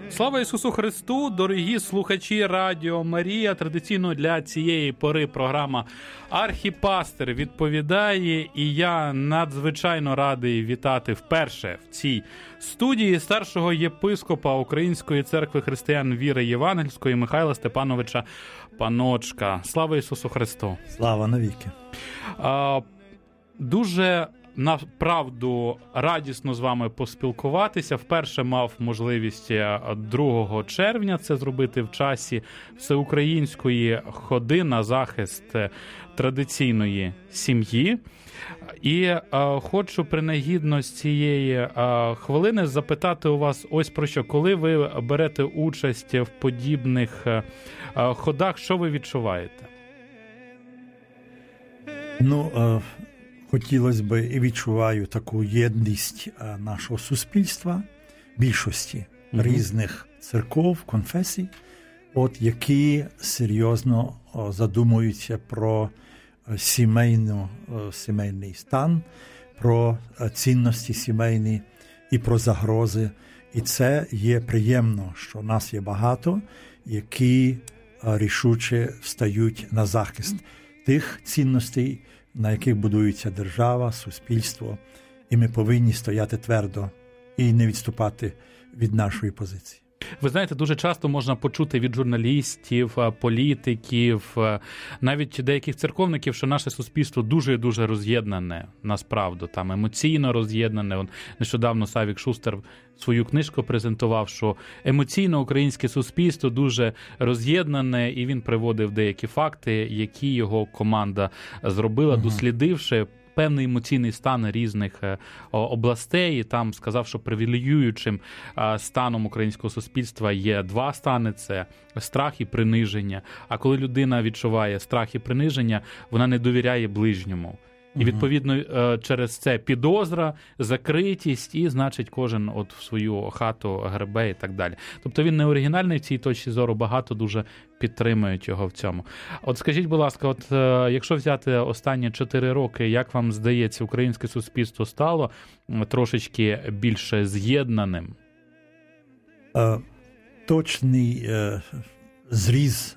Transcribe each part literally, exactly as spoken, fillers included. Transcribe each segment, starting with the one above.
Слава Ісусу Христу, дорогі слухачі Радіо Марія. Традиційно для цієї пори програма «Архіпастир відповідає», і я надзвичайно радий вітати вперше в цій студії старшого єпископа Української церкви християн віри євангельської Михайла Степановича Паночка. Слава Ісусу Христу! Слава навіки! А, дуже направду радісно з вами поспілкуватися. Вперше мав можливість другого червня це зробити в часі всеукраїнської ходи на захист традиційної сім'ї. І е, хочу принагідно з цієї е, хвилини запитати у вас ось про що. Коли ви берете участь в подібних е, ходах, що ви відчуваєте? Ну, е... хотілося б і відчуваю таку єдність нашого суспільства, більшості mm-hmm. різних церков, конфесій, от, які серйозно задумуються про сімейну, сімейний стан, про цінності сімейні і про загрози. І це є приємно, що нас є багато, які рішуче встають на захист тих цінностей, на яких будується держава, суспільство, і ми повинні стояти твердо і не відступати від нашої позиції. Ви знаєте, дуже часто можна почути від журналістів, політиків, навіть деяких церковників, що наше суспільство дуже-дуже роз'єднане, насправді, там емоційно роз'єднане. Нещодавно Савік Шустер свою книжку презентував, що емоційно українське суспільство дуже роз'єднане, і він приводив деякі факти, які його команда зробила, угу. дослідивши певний емоційний стан різних областей, і там сказав, що привілеюючим станом українського суспільства є два стани – це страх і приниження. А коли людина відчуває страх і приниження, вона не довіряє ближньому. І, відповідно, через це підозра, закритість, і, значить, кожен от в свою хату гребе і так далі. Тобто він не оригінальний в цій точці зору, багато дуже підтримують його в цьому. От скажіть, будь ласка, от якщо взяти останні чотири роки, як вам здається, українське суспільство стало трошечки більше з'єднаним? Е, точний е, зріз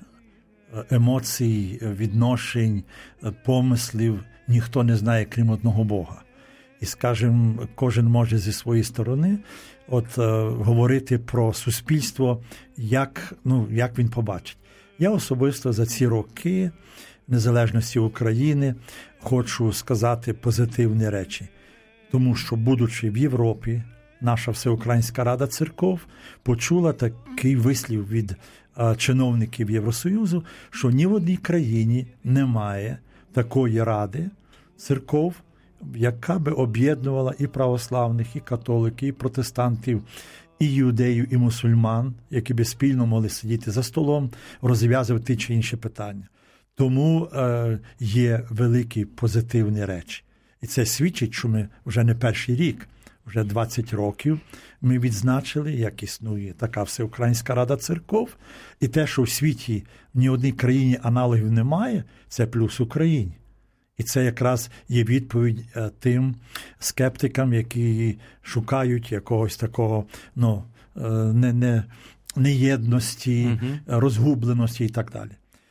емоцій, відношень, помислів ніхто не знає, крім одного Бога. І, скажімо, кожен може зі своєї сторони от, е, говорити про суспільство, як, ну, як він побачить. Я особисто за ці роки незалежності України хочу сказати позитивні речі. Тому що, будучи в Європі, наша Всеукраїнська Рада Церков почула такий вислів від е, чиновників Євросоюзу, що ні в одній країні немає такої ради церков, яка би об'єднувала і православних, і католиків, і протестантів, і юдеїв, і мусульман, які би спільно могли сидіти за столом, розв'язувати ті чи інші питання. Тому е, є великі позитивні речі. І це свідчить, що ми вже не перший рік, вже двадцять років ми відзначили, як існує така Всеукраїнська Рада Церков, і те, що в світі в ні одній країні аналогів немає, це плюс Україні. І це якраз є відповідь тим скептикам, які шукають якогось такого, ну, не, не, неєдності, uh-huh. розгубленості і так далі.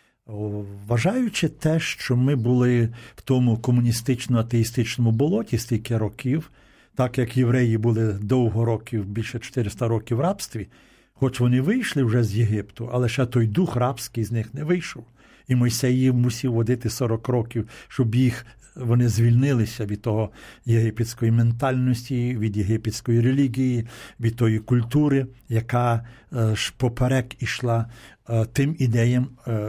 Вважаючи те, що ми були в тому комуністично-атеїстичному болоті стільки років, так як євреї були довго років, більше чотириста років в рабстві, хоч вони вийшли вже з Єгипту, але ще той дух рабський з них не вийшов. І Мойсей їм мусив водити сорок років, щоб їх, вони звільнилися від того єгипетської ментальності, від єгипетської релігії, від тої культури, яка ж поперек ішла тим ідеям,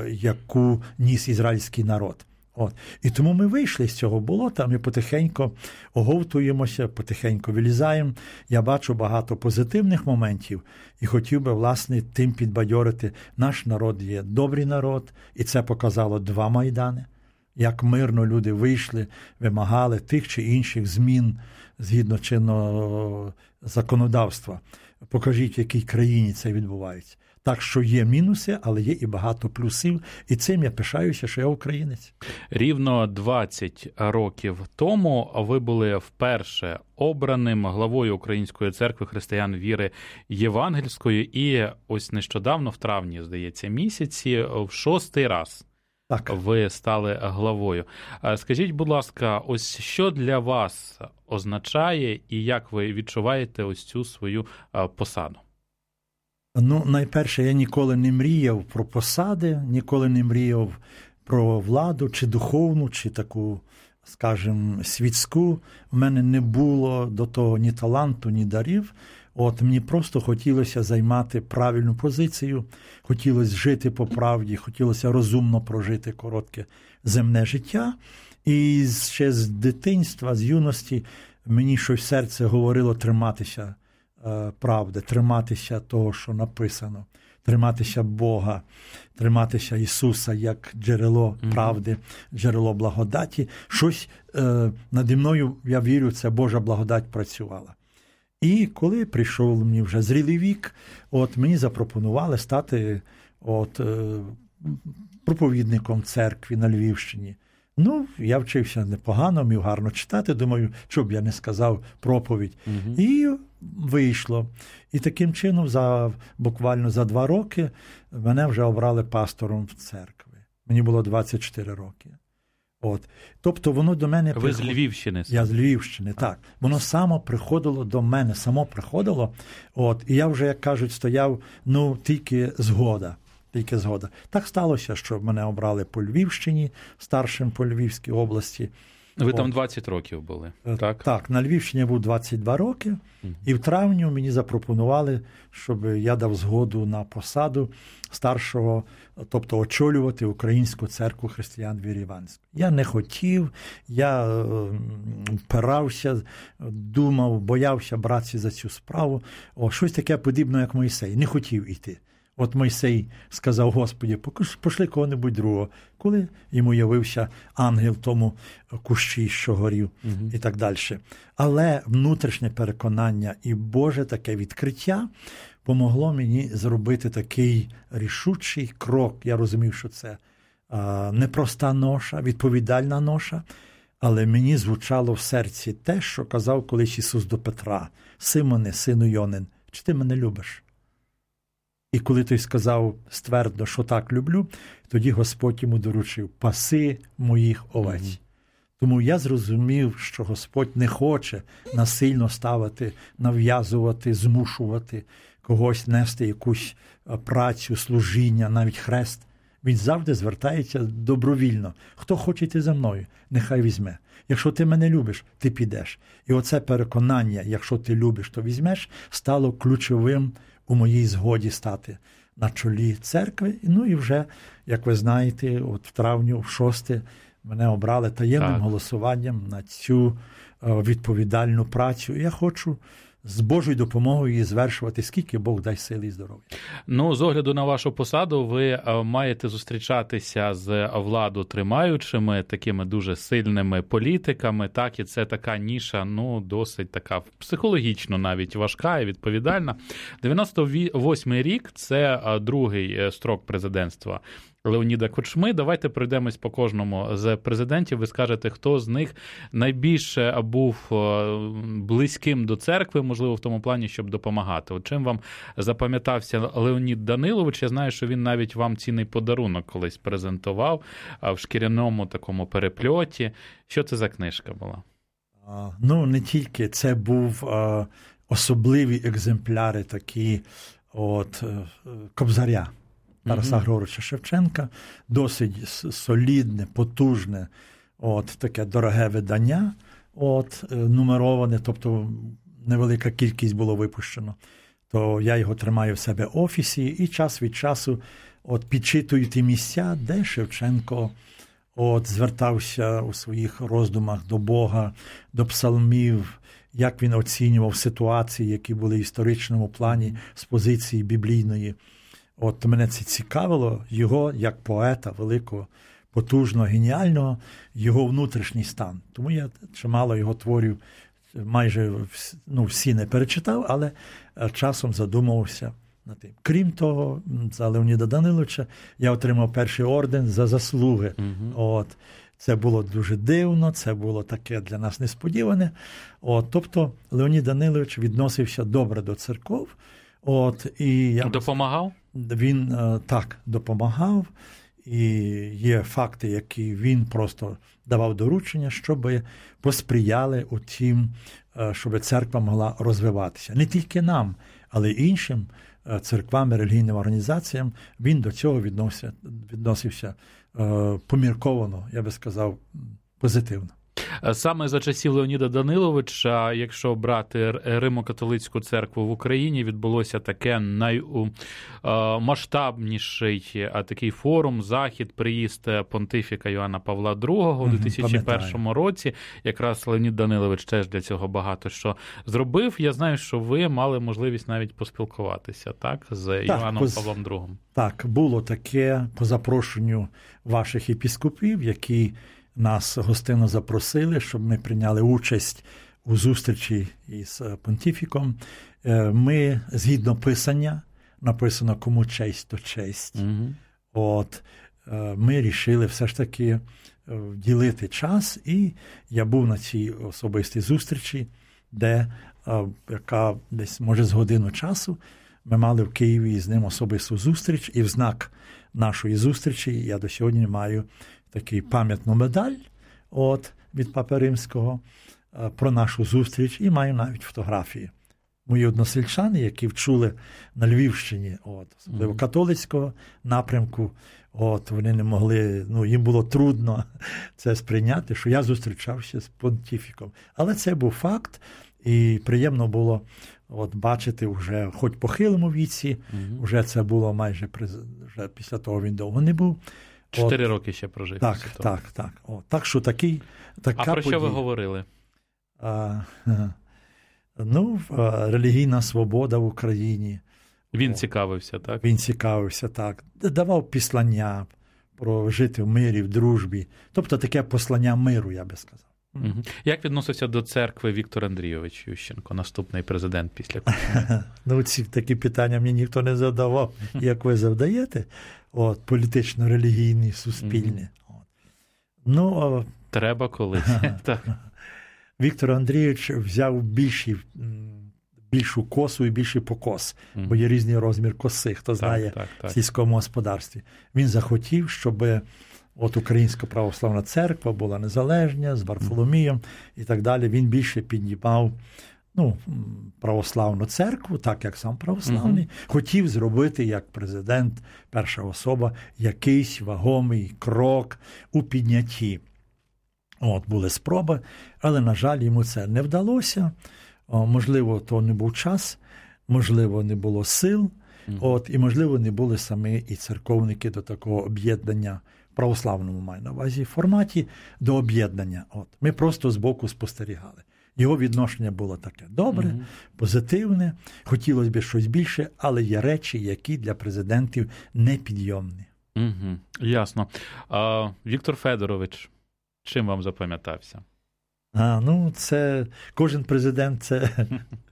яку ніс ізраїльський народ. От. І тому ми вийшли з цього болота, ми потихеньку оговтуємося, потихеньку вилізаємо. Я бачу багато позитивних моментів і хотів би, власне, тим підбадьорити. Наш народ є добрий народ, і це показало два Майдани. Як мирно люди вийшли, вимагали тих чи інших змін згідно чинного законодавства покажіть, в якій країні це відбувається. Так що є мінуси, але є і багато плюсів. І цим я пишаюся, що я українець. Рівно двадцять років тому ви були вперше обраним главою Української церкви християн віри євангельської. І ось нещодавно, в травні, здається, місяці, в шостий раз так. ви стали главою. Скажіть, будь ласка, ось що для вас означає і як ви відчуваєте ось цю свою посаду? Ну, найперше, я ніколи не мріяв про посади, ніколи не мріяв про владу, чи духовну, чи таку, скажімо, світську. У мене не було до того ні таланту, ні дарів. От мені просто хотілося займати правильну позицію, хотілося жити по правді, хотілося розумно прожити коротке земне життя. І ще з дитинства, з юності мені щось серце говорило триматися правди, триматися того, що написано, триматися Бога, триматися Ісуса як джерело правди, джерело благодаті. Щось е, наді мною, я вірю, це Божа благодать працювала. І коли прийшов мені вже зрілий вік, от мені запропонували стати от, е, проповідником церкви на Львівщині. Ну, я вчився непогано, міг гарно читати, думаю, що б я не сказав проповідь. Угу. І вийшло. І таким чином, за, буквально за два роки, мене вже обрали пастором в церкві. Мені було двадцять чотири роки. От. Тобто воно до мене... Ви приход... з Львівщини? Я з Львівщини, так. Воно само приходило до мене, само приходило. От. І я вже, як кажуть, стояв, ну, тільки згода. Тільки згода. Так сталося, що мене обрали по Львівщині, старшим по Львівській області. Ви От. Там двадцять років були, так? Так, на Львівщині я був двадцять два роки, угу. І в травні мені запропонували, щоб я дав згоду на посаду старшого, тобто очолювати Українську церкву християн віри євангельської. Я не хотів, я впирався, думав, боявся братися за цю справу. О, щось таке подібне, як Мойсей. Не хотів іти. От Мойсей сказав: Господи, пошли кого-небудь другого. Коли йому явився ангел в тому кущі, що горів, угу. і так далі. Але внутрішнє переконання і Боже таке відкриття помогло мені зробити такий рішучий крок. Я розумів, що це а, непроста ноша, відповідальна ноша, але мені звучало в серці те, що казав колись Ісус до Петра: Симоне, сину Йонин, чи ти мене любиш? І коли той сказав ствердно, що так люблю, тоді Господь йому доручив: паси моїх овець. Mm-hmm. Тому я зрозумів, що Господь не хоче насильно ставити, нав'язувати, змушувати когось нести якусь працю, служіння, навіть хрест. Він завжди звертається добровільно. Хто хоче йти за мною, нехай візьме. Якщо ти мене любиш, ти підеш. І оце переконання, якщо ти любиш, то візьмеш, стало ключовим у моїй згоді стати на чолі церкви. Ну і вже, як ви знаєте, от в травні, в шосте, мене обрали таємним так. голосуванням на цю відповідальну працю. І я хочу з Божою допомогою її звершувати, скільки Бог дай сили і здоров'я. Ну, з огляду на вашу посаду, ви маєте зустрічатися з владотримаючими, такими дуже сильними політиками, так, і це така ніша, ну, досить така психологічно навіть важка і відповідальна. дев'яносто восьмий рік – це другий строк президентства Леоніда Кучми. Давайте пройдемось по кожному з президентів. Ви скажете, хто з них найбільше був близьким до церкви, можливо, в тому плані, щоб допомагати. От чим вам запам'ятався Леонід Данилович? Я знаю, що він навіть вам цінний подарунок колись презентував в шкіряному такому перепльоті. Що це за книжка була? Ну, не тільки. Це був особливі екземпляри такі от Кобзаря Тараса Григоровича Шевченка, досить солідне, потужне, от таке дороге видання, от нумероване, тобто невелика кількість було випущено. То я його тримаю в себе в офісі і час від часу от підчитую ті місця, де Шевченко от звертався у своїх роздумах до Бога, до псалмів, як він оцінював ситуації, які були в історичному плані з позиції біблійної. От мене це цікавило, його як поета великого, потужного, геніального, його внутрішній стан. Тому я чимало його творів майже ну, всі не перечитав, але часом задумувався над тим. Крім того, за Леоніда Даниловича я отримав перший орден за заслуги. Угу. От. Це було дуже дивно, це було таке для нас несподіване. От. Тобто Леонід Данилович відносився добре до церков. От. І я... Допомагав? Він так допомагав. І є факти, які він просто давав доручення, щоб посприяли у тім, щоб церква могла розвиватися. Не тільки нам, але й іншим церквам і релігійним організаціям він до цього відносився, відносився помірковано, я би сказав, позитивно. Саме за часів Леоніда Даниловича, якщо брати Римо-католицьку церкву в Україні, відбулося таке наймасштабніший такий форум, захід, приїзд понтифіка Йоанна Павла другого у дві тисячі першому році. Якраз Леонід Данилович теж для цього багато що зробив. Я знаю, що ви мали можливість навіть поспілкуватися, так, з так, Йоанном поз... Павлом другим. Так, було таке по запрошенню ваших єпіскопів, які нас гостинно запросили, щоб ми прийняли участь у зустрічі із понтифіком. Ми, згідно писання, написано «кому честь, то честь». Mm-hmm. От, ми рішили все ж таки ділити час, і я був на цій особистій зустрічі, де, яка десь, може, з годину часу, ми мали в Києві з ним особисту зустріч, і в знак нашої зустрічі я до сьогодні маю такий пам'ятну медаль от, від Папи Римського про нашу зустріч, і маю навіть фотографії. Мої односельчани, які вчули на Львівщині, от, особливо католицького напрямку, от, вони не могли, ну, їм було трудно це сприйняти, що я зустрічався з понтифіком. Але це був факт, і приємно було от, бачити вже, хоч по хилому віці, mm-hmm. вже це було майже, вже після того він довго не був. Чотири роки ще прожив. Так, так, так. О, так, що такий, така А про подія. що ви говорили? А, ну, релігійна свобода в Україні. Він О, цікавився, так? Він цікавився, так. Давав післання про жити в мирі, в дружбі. Тобто таке послання миру, я би сказав. Угу. Як відносився до церкви Віктор Андрійович Ющенко, наступний президент після Кучми? Ну, ці такі питання мені ніхто не задавав, як ви завдаєте. От, політично-релігійні, суспільні. От. Ну, треба колись. Віктор Андрійович взяв більші, більшу косу і більший покос, mm. бо є різний розмір коси, хто знає так, так, так. в сільському господарстві. Він захотів, щоб от Українська православна церква була незалежна, з Варфоломієм mm. і так далі. Він більше піднімав ну, православну церкву, так як сам православний, mm-hmm. хотів зробити, як президент, перша особа, якийсь вагомий крок у піднятті. От, були спроби, але, на жаль, йому це не вдалося. О, можливо, то не був час, можливо, не було сил, mm-hmm. от, і, можливо, не були самі і церковники до такого об'єднання, православному маю на увазі, форматі до об'єднання. От, ми просто збоку спостерігали. Його відношення було таке добре, mm-hmm. позитивне, хотілося б щось більше, але є речі, які для президентів непідйомні. Угу, ясно. А, Віктор Федорович, чим вам запам'ятався? А, ну, це кожен президент – це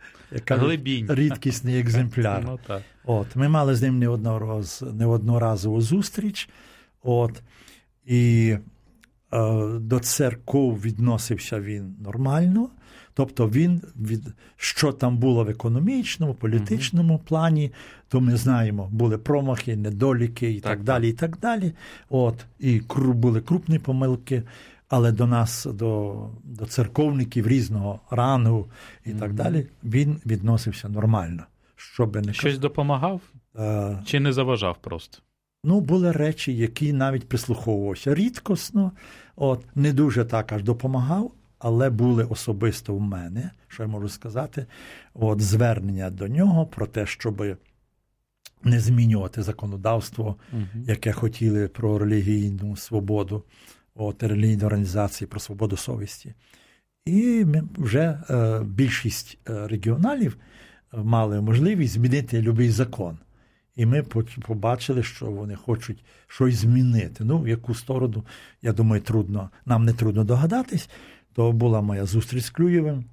рідкісний екземпляр. Ну, так. От, ми мали з ним не однораз, не одноразову зустріч, от, і е, до церков відносився він нормально. Тобто він, від, що там було в економічному, політичному mm-hmm. плані, то ми знаємо, були промахи, недоліки і так, так далі, і так далі. От, і були крупні помилки, але до нас, до, до церковників різного рангу і mm-hmm. так далі, він відносився нормально. Щоби не Щось допомагав? А, чи не заважав просто? Ну, були речі, які навіть прислуховувався рідкосно, от, не дуже так аж допомагав, але були особисто в мене, що я можу сказати, от, звернення до нього про те, щоб не змінювати законодавство, угу. яке хотіли про релігійну свободу, от, релігійні організації, про свободу совісті. І ми вже е, більшість регіоналів мали можливість змінити будь-який закон. І ми побачили, що вони хочуть щось змінити. Ну, в яку сторону, я думаю, трудно, нам не трудно догадатись. То була моя зустріч з Клюєвим,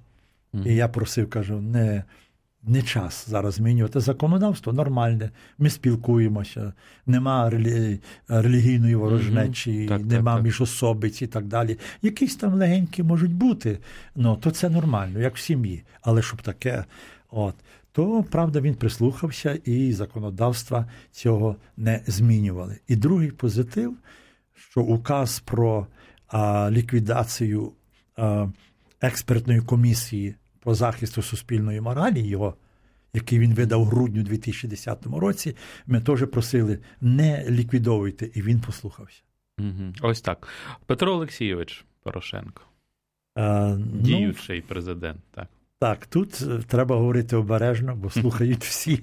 Mm. І я просив, кажу, не, не час зараз змінювати законодавство, нормальне, ми спілкуємося, нема релі... релігійної ворожнечі, mm-hmm. так, нема так, міжособиць і так далі. Якісь там легенькі можуть бути, ну, то це нормально, як в сім'ї, але щоб таке, от, то, правда, він прислухався і законодавства цього не змінювали. І другий позитив, що указ про а, ліквідацію а, експертної комісії по захисту суспільної моралі, його, який він видав у грудню дві тисячі десятому році, ми теж просили, не ліквідовуйте, і він послухався. Угу. Ось так. Петро Олексійович Порошенко, а, діючий ну, президент, так. Так, тут треба говорити обережно, бо слухають всі.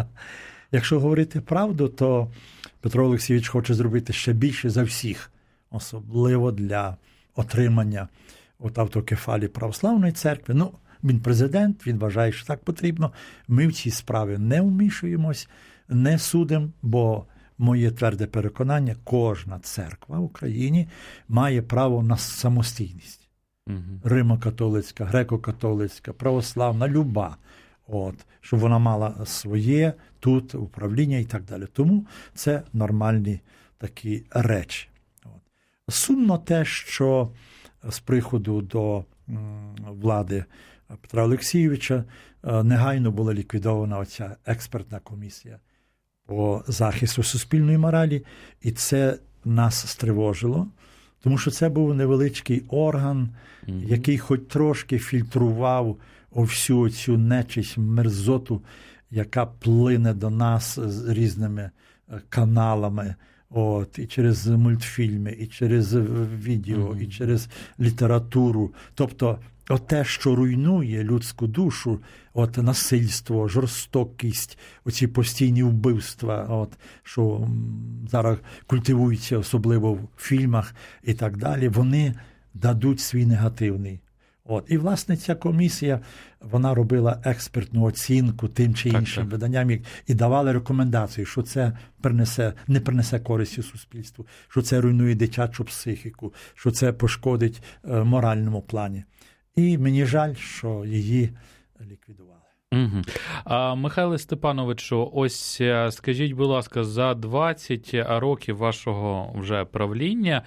Якщо говорити правду, то Петро Олексійович хоче зробити ще більше за всіх, особливо для отримання от автокефалії православної церкви. Ну, він президент, він вважає, що так потрібно. Ми в ці справи не вмішуємось, не судимо, бо моє тверде переконання, кожна церква в Україні має право на самостійність. Угу. Римо-католицька, греко-католицька, православна, люба. От, щоб вона мала своє тут управління і так далі. Тому це нормальні такі речі. От. Сумно те, що з приходу до влади Петра Олексійовича негайно була ліквідована оця експертна комісія по захисту суспільної моралі, і це нас стривожило, тому що це був невеличкий орган, mm-hmm. який хоч трошки фільтрував всю цю нечисть, мерзоту, яка плине до нас з різними каналами, от, і через мультфільми, і через відео, mm-hmm. і через літературу. Тобто, оте, що руйнує людську душу, от насильство, жорстокість, оці постійні вбивства, от, що зараз культивуються, особливо в фільмах і так далі, вони дадуть свій негативний. От. І, власне, ця комісія, вона робила експертну оцінку тим чи іншим так, так. виданням і давала рекомендації, що це принесе, не принесе користі суспільству, що це руйнує дитячу психіку, що це пошкодить е, моральному плані. І мені жаль, що її ліквідували. Угу. А, Михайле Степановичу, ось скажіть, будь ласка, за двадцять років вашого вже правління,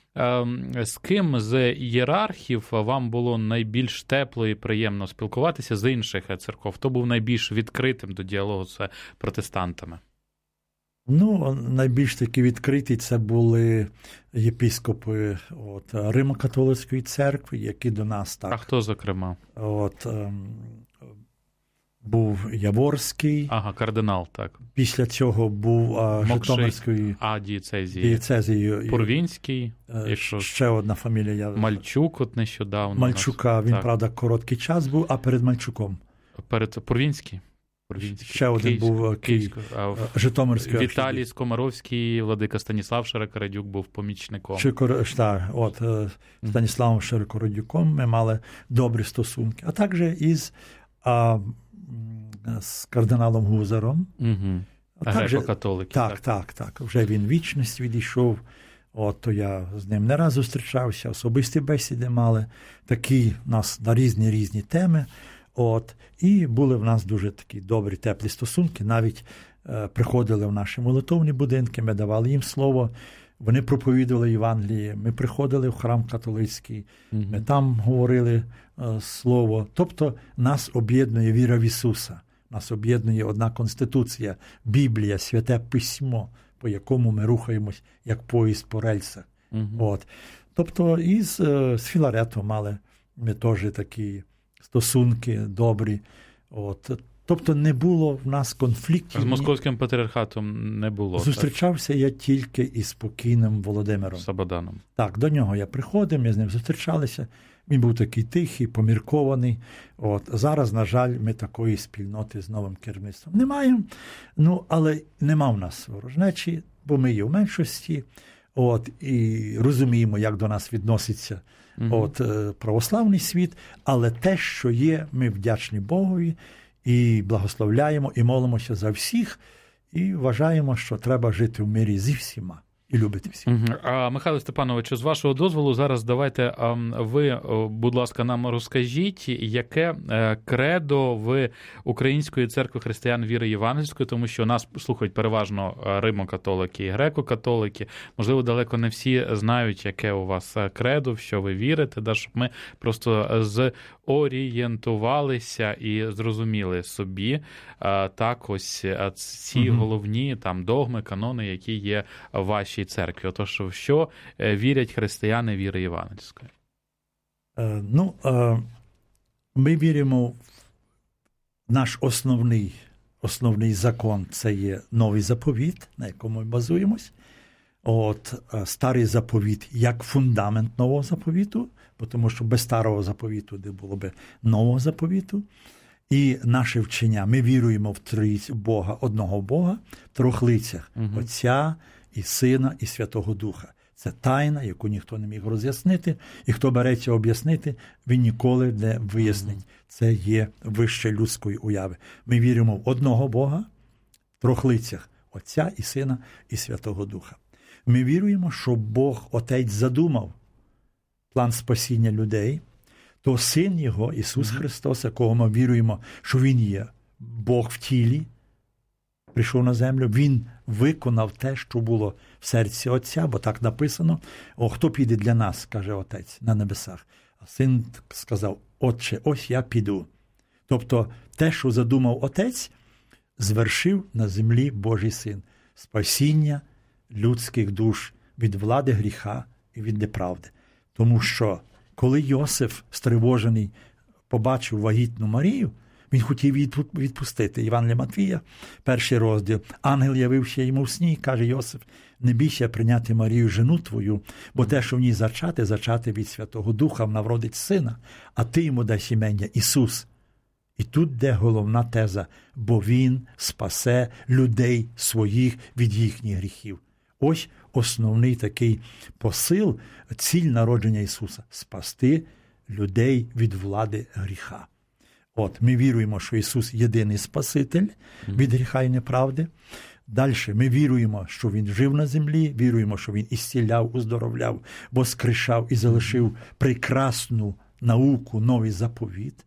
з ким з ієрархів вам було найбільш тепло і приємно спілкуватися з інших церков? Хто був найбільш відкритим до діалогу з протестантами? Ну, найбільш такі відкриті це були єпископи от, Римо-католицької церкви, які до нас так... А хто, зокрема? От, ем, був Яворський. Ага, кардинал, так. Після цього був а, Житомирської а, дієцезії. дієцезії. Пурвінський. Е, якщо... Ще одна фамілія. Мальчук от нещодавно. Мальчука, він, так. правда, короткий час був, а перед Мальчуком. Перед Пурвінський. Пурвінський. Ще один Київсько, був Київ, Житомирський. Віталій Скомаровський, владика Станіслав Широкородюк був помічником. Шикор... Так, от, Станіславом Широкородюком ми мали добрі стосунки. А також із а, з кардиналом Гузаром. Угу. Греко-католики. Так, так, так, так. Вже він вічність відійшов. От, то я з ним не раз зустрічався, особисті бесіди мали. Такі у нас на різні-різні теми. От, і були в нас дуже такі добрі, теплі стосунки. Навіть е, приходили в наші молитовні будинки, ми давали їм слово. Вони проповідували Євангеліє. Ми приходили в храм католицький, mm-hmm. ми там говорили е, слово. Тобто нас об'єднує віра в Ісуса. Нас об'єднує одна Конституція, Біблія, Святе Письмо, по якому ми рухаємось, як поїзд по рельсах. Mm-hmm. От. Тобто і з, з Філаретом мали ми теж такі стосунки добрі. От. Тобто не було в нас конфліктів. З московським патріархатом не було. Зустрічався так? Я тільки із покійним Володимиром Сабаданом. Так, до нього я приходив, ми з ним зустрічалися. Він був такий тихий, поміркований. От. Зараз, на жаль, ми такої спільноти з новим керівництвом не маємо. Ну, але нема в нас ворожнечі, бо ми є в меншості. От, і розуміємо, як до нас відноситься угу. от, православний світ. Але те, що є, ми вдячні Богові і благословляємо, і молимося за всіх, і вважаємо, що треба жити в мирі зі всіма. і любити всіх. Угу. А, Михайло Степановичу, з вашого дозволу, зараз давайте ви, будь ласка, нам розкажіть, яке кредо в Української церкви християн віри євангельської, тому що нас слухають переважно римо-католики і греко-католики. Можливо, далеко не всі знають, яке у вас кредо, в що ви вірите, да, щоб ми просто зорієнтувалися і зрозуміли собі так ось ці угу. головні там догми, канони, які є в вашій церкві. Отож, в що вірять християни віри євангельської? Е, ну, е, ми віримо в наш основний, основний закон, це є новий заповіт, на якому ми базуємось. От, е, старий заповіт як фундамент нового заповіту, тому що без старого заповіту не було б нового заповіту. І наше вчення. Ми віруємо в трійцю Бога, одного Бога, в трьох лицях угу. – Отця, і Сина, і Святого Духа. Це тайна, яку ніхто не міг роз'яснити, і хто береться об'яснити, він ніколи не вияснить. Це є вище людської уяви. Ми віримо в одного Бога, в трьох лицях – Отця, і Сина, і Святого Духа. Ми віруємо, що Бог, Отець, задумав план спасіння людей, то Син Його, Ісус Христос, якого ми віруємо, що Він є Бог в тілі, прийшов на землю, Він виконав те, що було в серці Отця, бо так написано, о, хто піде для нас, каже Отець, на небесах. А Син сказав, Отче, ось я піду. Тобто те, що задумав Отець, звершив на землі Божий Син. Спасіння людських душ від влади гріха і від неправди. Тому що коли Йосиф, стривожений, побачив вагітну Марію, він хотів відпустити. Євангелія Матвія, перший розділ. Ангел явився йому в сні, каже Йосиф, не бійся прийняти Марію, жену твою, бо те, що в ній зачати, зачати від Святого Духа, вона вродить сина, а ти йому дасть ім'я Ісус. І тут де головна теза, бо Він спасе людей своїх від їхніх гріхів. Ось основний такий посил, ціль народження Ісуса – спасти людей від влади гріха. От, ми віруємо, що Ісус – єдиний Спаситель від гріха і неправди. Далі ми віруємо, що Він жив на землі, віруємо, що Він ісціляв, уздоровляв, воскрешав і залишив прекрасну науку, новий заповіт.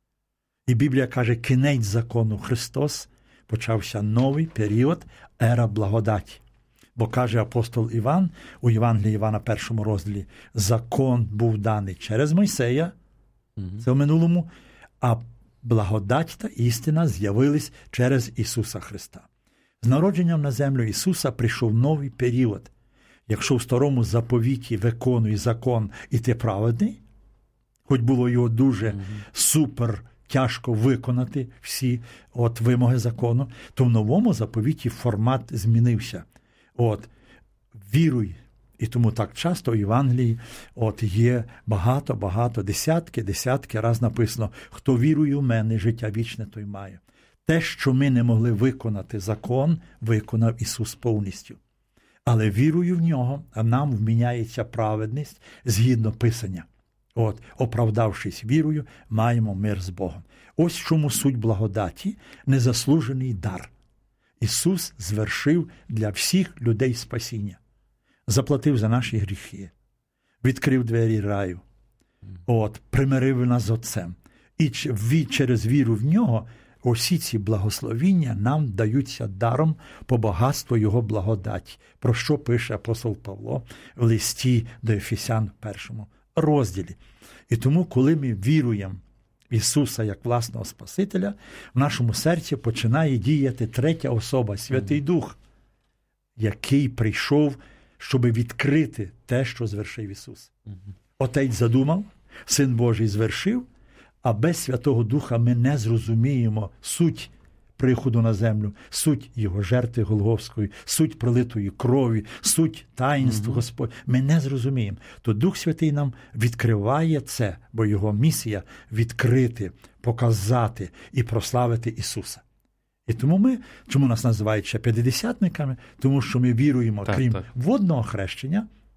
І Біблія каже, кінець закону Христос, почався новий період, ера благодаті. Бо каже апостол Іван, у Євангелії Івана, першому розділі, закон був даний через Мойсея, mm-hmm. це в минулому, а благодать та істина з'явились через Ісуса Христа. З народженням на землю Ісуса прийшов новий період. Якщо в старому заповіті виконує закон і ти праведний, хоч було його дуже mm-hmm. супер тяжко виконати всі от вимоги закону, то в новому заповіті формат змінився. От, віруй, і тому так часто в Євангелії от є багато-багато, десятки, десятки раз написано, хто вірує в мене, життя вічне той має. Те, що ми не могли виконати закон, виконав Ісус повністю. Але вірую в Нього, а нам вміняється праведність згідно Писання. От, оправдавшись вірою, маємо мир з Богом. Ось чому суть благодаті – незаслужений дар. Ісус звершив для всіх людей спасіння. Заплатив за наші гріхи, відкрив двері раю, от, примирив нас з Отцем. І через віру в Нього усі ці благословіння нам даються даром по багатству Його благодаті, про що пише апостол Павло в листі до Ефесян в першому розділі. І тому, коли ми віруємо в Ісуса як власного Спасителя, в нашому серці починає діяти третя особа, Святий Дух, який прийшов, щоб відкрити те, що звершив Ісус. Отець задумав, Син Божий звершив, а без Святого Духа ми не зрозуміємо суть приходу на землю, суть Його жертви Голгофської, суть пролитої крові, суть таїнств угу. Господь. Ми не зрозуміємо. То Дух Святий нам відкриває це, бо Його місія – відкрити, показати і прославити Ісуса. І тому ми, чому нас називають ще п'ятидесятниками? Тому що ми віруємо, так, крім так. водного хрещення,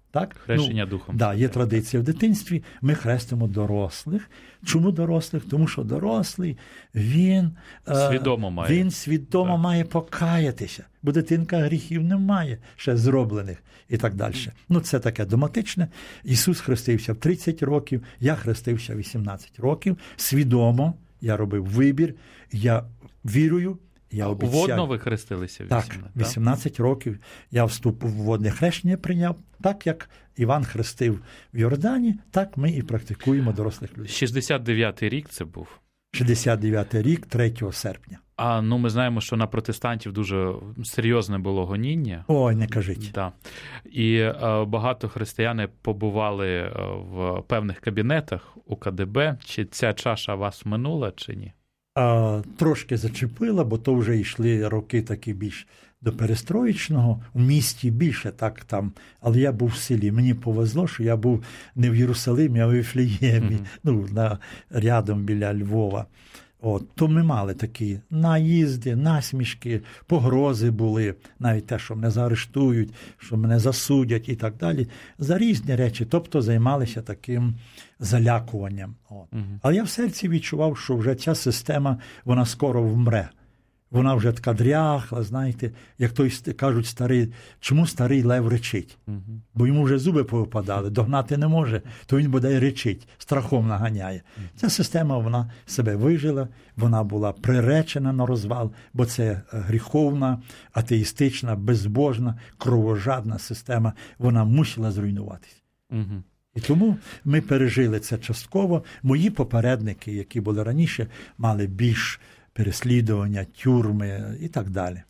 Так? Хрещення ну, Духом. Да, є традиція в дитинстві, ми хрестимо дорослих. Чому дорослих? Тому що дорослий, він свідомо має, він свідомо має покаятися, бо дитинка гріхів не має ще зроблених і так далі. Ну, це таке догматичне. Ісус хрестився в тридцять років, я хрестився в вісімнадцять років, свідомо я робив вибір, я вірую, я обіцяю. Водно ви хрестилися? Так, вісімнадцять років я вступ в водне хрещення прийняв, так як Іван хрестив в Йордані, так ми і практикуємо дорослих людей. шістдесят дев'ятий рік це був? шістдесят дев'ятий рік, третього серпня. А, ну, ми знаємо, що на протестантів дуже серйозне було гоніння. Ой, не кажіть. Да. І е, багато християни побували в певних кабінетах у КДБ. Чи ця чаша вас минула, чи ні? А, трошки зачепила, бо то вже йшли роки такі більш до перестроєчного, у місті більше так там, але я був в селі. Мені повезло, що я був не в Єрусалимі, а в Вифлеємі, mm-hmm. ну, на, рядом біля Львова. От, то ми мали такі наїзди, насмішки, погрози були, навіть те, що мене заарештують, що мене засудять і так далі, за різні речі, тобто займалися таким залякуванням. От. Угу. Але я в серці відчував, що вже ця система, вона скоро вмре. Вона вже така дряхла, знаєте, як той, кажуть, старий, чому старий лев речить? Угу. Бо йому вже зуби повипадали, догнати не може, то він бодай речить, страхом наганяє. Угу. Ця система, вона себе вижила, вона була приречена на розвал, бо це гріховна, атеїстична, безбожна, кровожадна система, вона мусила зруйнуватися. Угу. І тому ми пережили це частково. Мої попередники, які були раніше, мали більш переслідування, тюрми і так далі.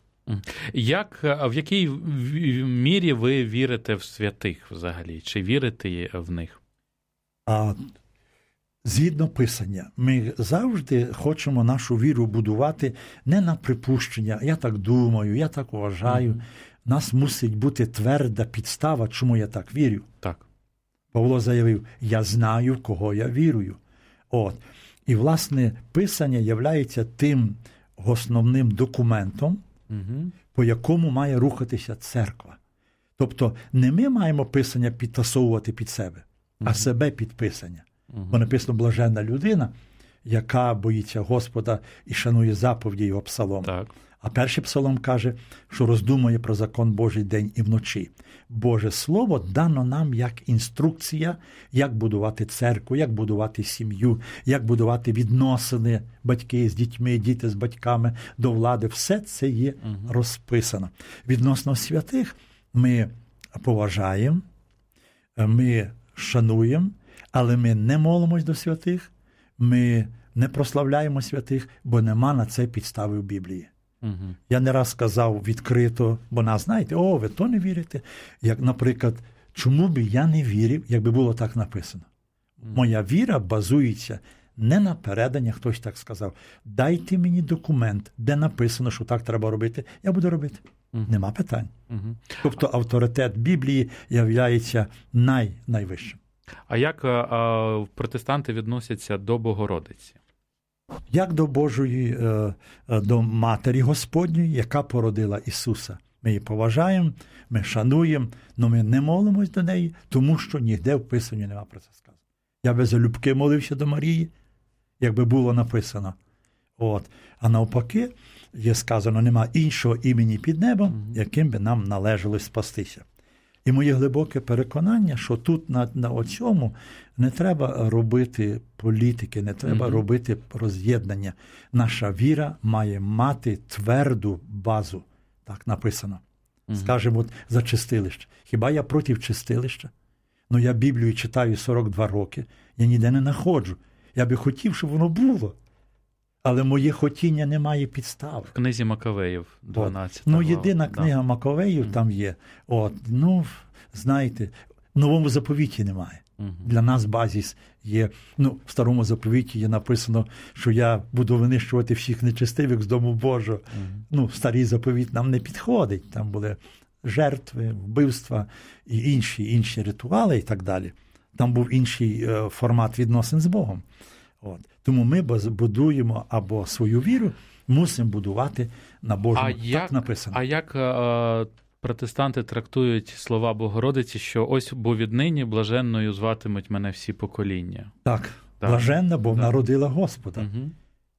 Як, в якій мірі ви вірите в святих взагалі? Чи вірите в них? А, згідно Писання, ми завжди хочемо нашу віру будувати не на припущення, я так думаю, я так вважаю. Mm-hmm. Нас мусить бути тверда підстава, чому я так вірю. Так. Павло заявив, я знаю, в кого я вірую. От. І, власне, Писання являється тим основним документом, угу. по якому має рухатися церква. Тобто не ми маємо Писання підтасовувати під себе, угу. а себе під Писання. Угу. Бо написано «блаженна людина», яка боїться Господа і шанує заповіді його псалом. Так. А перший псалом каже, що роздумує про закон Божий день і вночі. Боже Слово дано нам як інструкція, як будувати церкву, як будувати сім'ю, як будувати відносини батьки з дітьми, діти з батьками до влади. Все це є угу. розписано. Відносно святих ми поважаємо, ми шануємо, але ми не молимось до святих, ми не прославляємо святих, бо нема на це підстави в Біблії. Угу. Я не раз сказав відкрито, бо нас, знаєте, о, ви то не вірите. Як, наприклад, чому би я не вірив, якби було так написано? Угу. Моя віра базується не на переданнях, хтось так сказав. Дайте мені документ, де написано, що так треба робити, я буду робити. Угу. Нема питань. Угу. Тобто авторитет Біблії являється най, найвищим. А як а, протестанти відносяться до Богородиці? Як до Божої, до Матері Господньої, яка породила Ісуса. Ми її поважаємо, ми шануємо, але ми не молимось до неї, тому що ніде в Писанні нема про це сказано. Я би залюбки молився до Марії, якби було написано. От. А навпаки, є сказано, нема іншого імені під небом, яким би нам належало спастися. І моє глибоке переконання, що тут на, на оцьому не треба робити політики, не треба mm-hmm. робити роз'єднання. Наша віра має мати тверду базу, так написано. Mm-hmm. Скажемо, за чистилище. Хіба я проти чистилища? Ну, я Біблію читаю сорок два роки, я ніде не знаходжу. Я би хотів, щоб воно було. Але моє хотіння не має підстав. В книзі Маковеїв, дванадцята. Ну, єдина книга да. Маковеїв mm. там є. От, ну, знаєте, в Новому заповіті немає. Mm-hmm. Для нас базіс є, ну, в Старому заповіті є написано, що я буду винищувати всіх нечестивих з дому Божого. Mm-hmm. Ну, Старий заповіт нам не підходить. Там були жертви, вбивства і інші, інші ритуали і так далі. Там був інший е, формат відносин з Богом. От. Тому ми будуємо або свою віру, мусимо будувати на Божому. А так як, написано. А як е, протестанти трактують слова Богородиці, що ось, бо віднині блаженною зватимуть мене всі покоління. Так, так. Блаженна, бо так. Народила Господа. Угу.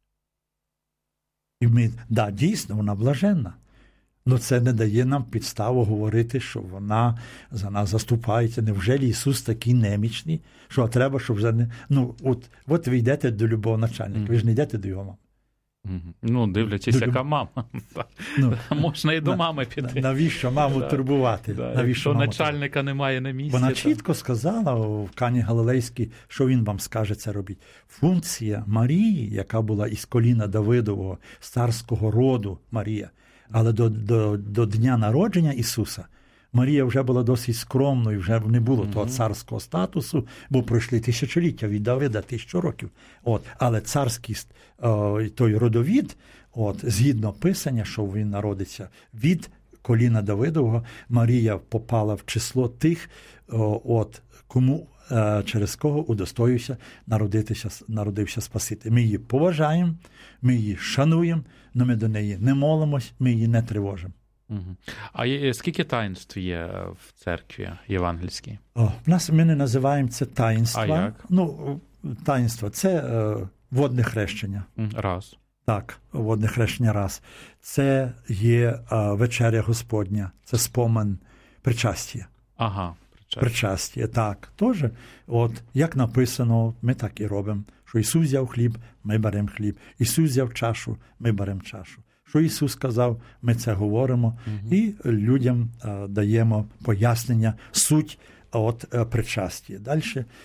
І ми, да, дійсно, вона блаженна. Ну, це не дає нам підставу говорити, що вона за нас заступається. Невже Ісус такий немічний, що треба, щоб за не... Ну, от, от ви йдете до любого начальника, mm-hmm. ви ж не йдете до його мами. Mm-hmm. Ну, дивлячись, до яка люб... мама. Ну, можна і до мами піти. Навіщо маму турбувати? Навіщо Якщо начальника турбувати? Немає на місці. Вона там... чітко сказала в Кані Галилейській, що він вам скаже це робіть. Функція Марії, яка була із коліна Давидового, з царського роду Марія, але до, до, до дня народження Ісуса Марія вже була досить скромною, вже не було mm-hmm. того царського статусу, бо пройшли тисячоліття від Давида, тисячу років. От, але царський о, той родовід, от, згідно Писання, що він народиться від коліна Давидового, Марія попала в число тих, о, от, кому через кого удостоївся народитися, народився Спаситель. Ми її поважаємо, ми її шануємо, але ми до неї не молимось, ми її не тривожимо. Угу. А є, скільки таїнств є в церкві євангельській? О, в нас ми не називаємо це таїнства. А як? Ну, таїнство – це е, водне хрещення. Раз. Так, водне хрещення раз. Це є е, вечеря Господня, це спомин причастя. Ага. Причастя, так, теж, от, як написано, ми так і робимо, що Ісус взяв хліб, ми беремо хліб, Ісус взяв чашу, ми беремо чашу. Що Ісус сказав, ми це говоримо, угу. і людям а, даємо пояснення, суть от а, причастя. Далі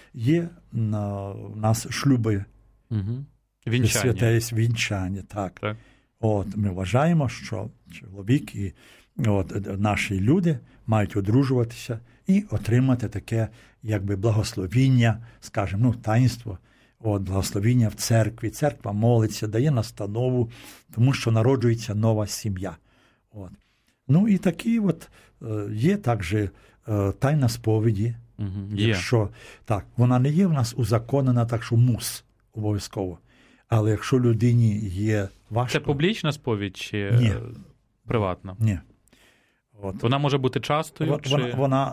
є на, у нас шлюби, угу. Вінчання. Святе вінчання, так. так. От, ми вважаємо, що чоловік і от, наші люди мають одружуватися і отримати таке, якби, благословіння, скажімо, ну, таїнство, от, благословіння в церкві. Церква молиться, дає настанову, тому що народжується нова сім'я. От. Ну, і такі от є також тайна сповіді, угу, є. Якщо, так, вона не є в нас узаконена, так що мус обов'язково. Але якщо людині є важко... Це публічна сповідь чи Ні. приватна? Ні. От. Вона може бути частою? Вона, чи... вона,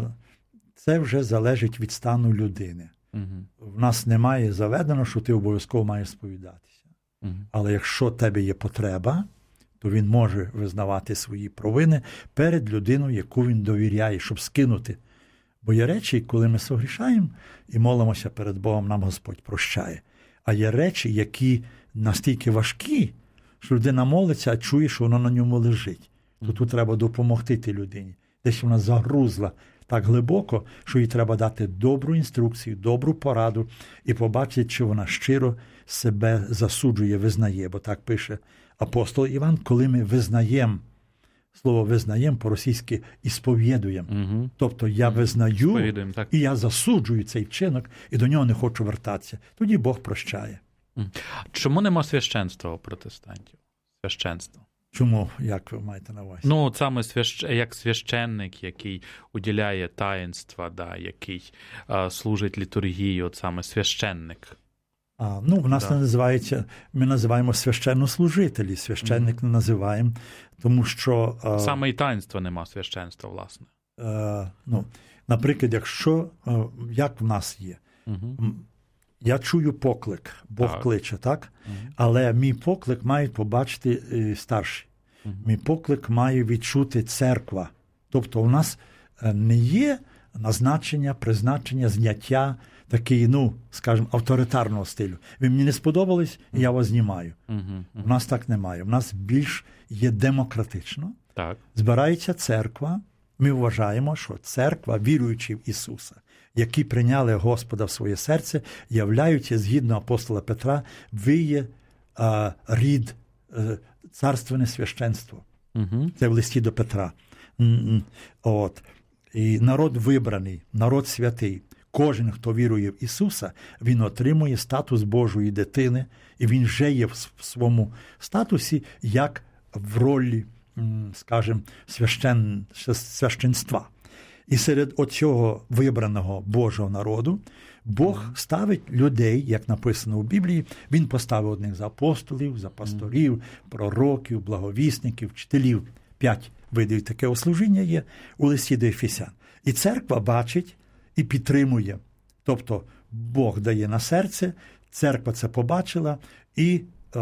це вже залежить від стану людини. Угу. В нас немає заведено, що ти обов'язково маєш сповідатися. Угу. Але якщо в тебе є потреба, то він може визнавати свої провини перед людиною, яку він довіряє, щоб скинути. Бо є речі, коли ми согрішаємо і молимося перед Богом, нам Господь прощає. А є речі, які настільки важкі, що людина молиться, а чує, що воно на ньому лежить. То тут треба допомогти тій людині. Десь вона загрузла так глибоко, що їй треба дати добру інструкцію, добру пораду і побачити, чи вона щиро себе засуджує, визнає. Бо так пише апостол Іван, коли ми визнаємо, слово визнаємо по-російськи «ісповідуємо». Угу. Тобто я визнаю так. і я засуджую цей вчинок, і до нього не хочу вертатися. Тоді Бог прощає. Чому нема священства у протестантів? Священство. Чому, як ви маєте на увазі? Ну, от саме свящ... як священник, який уділяє таїнства, да, який а, служить літургії, от саме священник. А, ну, в нас да. не називається, ми називаємо священнослужителі, священник mm-hmm. не називаємо, тому що... А, саме і таїнства нема священства, власне. А, ну, наприклад, якщо, а, як в нас є, mm-hmm. я чую поклик, Бог так. кличе, так? Mm-hmm. Але мій поклик мають побачити і старші. Mm-hmm. Мій поклик має відчути церква. Тобто у нас не є назначення, призначення, зняття такий, ну, скажімо, авторитарного стилю. Ви мені не сподобались, і я вас знімаю. Mm-hmm. Mm-hmm. У нас так немає. У нас більш є демократично. Так. Збирається церква. Ми вважаємо, що церква, віруючи в Ісуса, які прийняли Господа в своє серце, являються, згідно апостола Петра, ви є а, рід, а, царственне священство. Угу. Це в листі до Петра. От. І народ вибраний, народ святий. Кожен, хто вірує в Ісуса, він отримує статус Божої дитини, і він вже є в своєму статусі, як в ролі, скажімо, священ... священства. І серед оцього вибраного Божого народу Бог mm-hmm. ставить людей, як написано у Біблії, він поставив одних за апостолів, за пасторів, mm-hmm. пророків, благовісників, вчителів. П'ять видають таке служіння є у листі до Ефесян. І церква бачить і підтримує. Тобто Бог дає на серце, церква це побачила і е,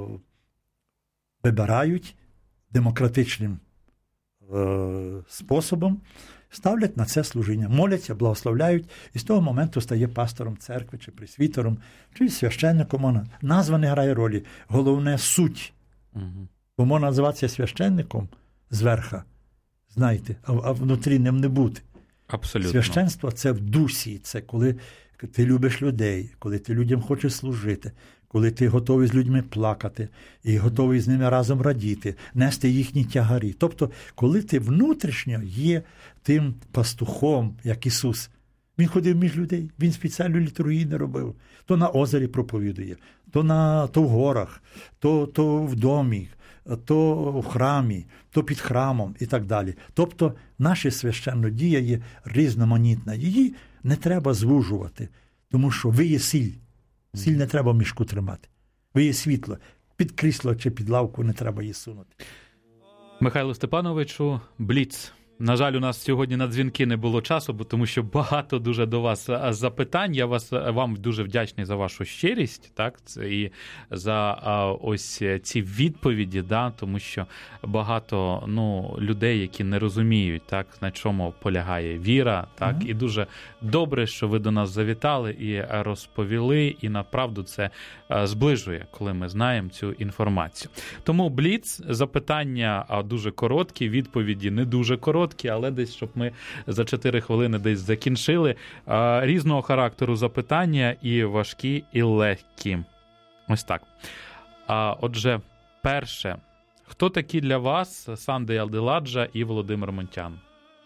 вибирають демократичним е, способом, ставлять на це служіння, моляться, благословляють, і з того моменту стає пастором церкви, чи пресвітером, чи священником. Назва не грає ролі. Головне – суть. Угу. Бо можна називатися священником зверха, знаєте, а, а внутрі ним не бути. Абсолютно. Священство – це в дусі, це коли ти любиш людей, коли ти людям хочеш служити, коли ти готовий з людьми плакати і готовий з ними разом радіти, нести їхні тягарі. Тобто, коли ти внутрішньо є тим пастухом, як Ісус, Він ходив між людей, Він спеціальну літургію не робив. То на озері проповідує, то, на, то в горах, то, то в домі, то в храмі, то під храмом і так далі. Тобто, наша священнодія є різноманітна. Її не треба звужувати, тому що ви є сіль. Сіль не треба в мішку тримати. Ви є світло. Під крісло чи під лавку не треба її сунути. Михайло Степановичу, бліц. На жаль, у нас сьогодні на дзвінки не було часу, бо тому що багато дуже до вас запитань. Я вас, вам дуже вдячний за вашу щирість, так, і за ось ці відповіді, да, тому що багато, ну, людей, які не розуміють, так, на чому полягає віра, так, mm-hmm. і дуже добре, що ви до нас завітали і розповіли, і направду це зближує, коли ми знаємо цю інформацію. Тому бліц, запитання дуже короткі, відповіді не дуже короткі, але десь, щоб ми за чотири хвилини десь закінчили. Різного характеру запитання, і важкі, і легкі. Ось так. Отже, перше. Хто такі для вас Сандей Алделаджа і Володимир Монтян?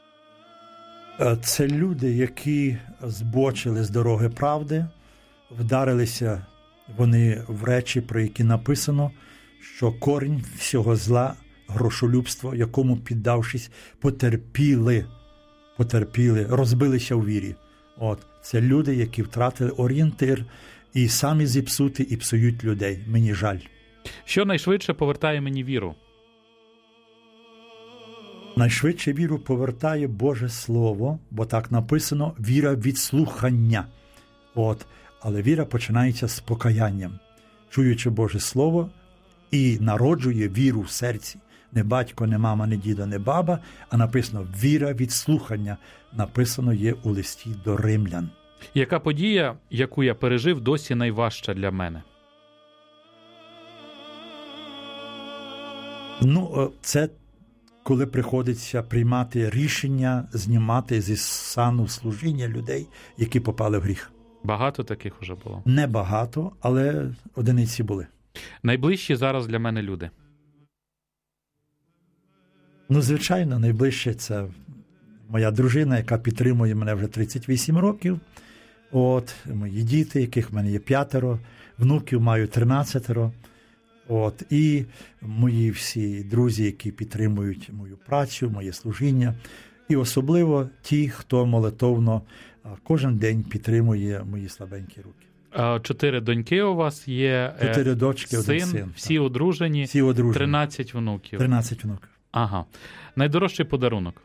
Це люди, які збочили з дороги правди, вдарилися вони в речі, про які написано, що корінь всього зла – грошолюбство, якому, піддавшись, потерпіли, потерпіли, розбилися у вірі. От, це люди, які втратили орієнтир і самі зіпсути, і псують людей. Мені жаль. Що найшвидше повертає мені віру? Найшвидше віру повертає Боже Слово, бо так написано, віра від слухання. От, але віра починається з покаянням. Чуючи Боже Слово, і народжує віру в серці. Не батько, не мама, не діда, не баба, а написано «віра від слухання». Написано є у листі до римлян. Яка подія, яку я пережив, досі найважча для мене? Ну, це коли приходиться приймати рішення, знімати зі сану служіння людей, які попали в гріх. Багато таких уже було? Небагато, але одиниці були. Найближчі зараз для мене люди? Ну, звичайно, найближче це моя дружина, яка підтримує мене вже тридцять вісім років. От, мої діти, яких в мене є п'ятеро, внуків маю тринадцятеро. От, і мої всі друзі, які підтримують мою працю, моє служіння. І особливо ті, хто молитовно кожен день підтримує мої слабенькі руки. Чотири доньки у вас є, Чотири дочки, син, один син. Всі одружені, всі одружені, тринадцять внуків. тринадцять внуків. Ага. Найдорожчий подарунок?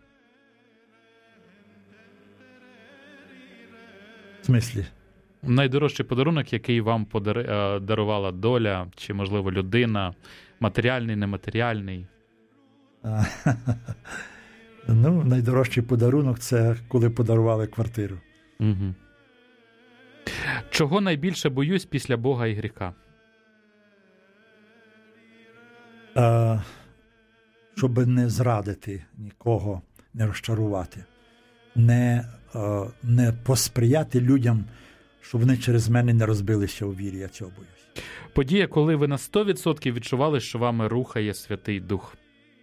В смислі? Найдорожчий подарунок, який вам подар... дарувала доля, чи, можливо, людина, матеріальний, нематеріальний? Ну, найдорожчий подарунок – це коли подарували квартиру. Угу. Чого найбільше боюсь після Бога і гріха? А, щоб не зрадити нікого, не розчарувати, не, а, не посприяти людям, щоб вони через мене не розбилися у вірі. Я цього боюсь. Подія, коли ви на сто відсотків відчували, що вами рухає Святий Дух?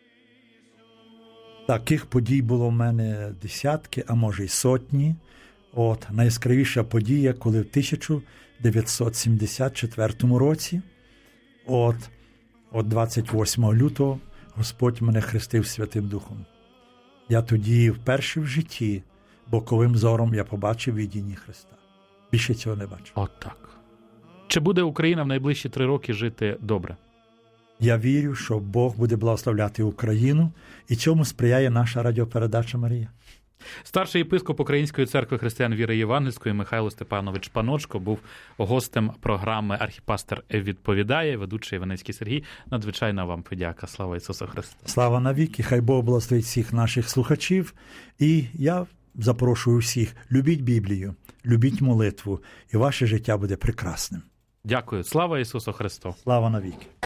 Таких подій було в мене десятки, а може й сотні. От, найяскравіша подія, коли в тисяча дев'ятсот сімдесят четвертому році, от, от двадцять восьмого лютого, Господь мене хрестив Святим Духом. Я тоді вперше в житті боковим зором я побачив видіння Христа. Більше цього не бачив. От так. Чи буде Україна в найближчі три роки жити добре? Я вірю, що Бог буде благословляти Україну, і цьому сприяє наша радіопередача «Марія». Старший єпископ Української церкви християн віри євангельської Михайло Степанович Паночко був гостем програми «Архіпастер відповідає», ведучий Іваницький Сергій. Надзвичайна вам подяка. Слава Ісусу Христу! Слава навіки! Хай Бог благословить всіх наших слухачів. І я запрошую всіх, любіть Біблію, любіть молитву, і ваше життя буде прекрасним. Дякую. Слава Ісусу Христу! Слава навіки!